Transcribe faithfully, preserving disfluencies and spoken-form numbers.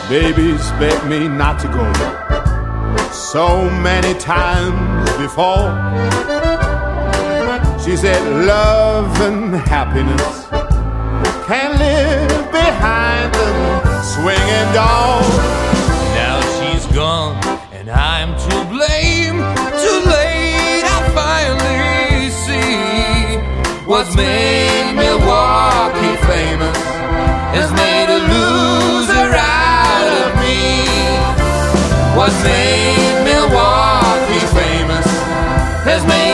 Babies beg me not to go so many times before. She said love and happiness can't live behind the swinging door. Now she's gone and I'm to blame. Too late, I finally see what's made Milwaukee famous has made a loser out of me. What's made Milwaukee famous has made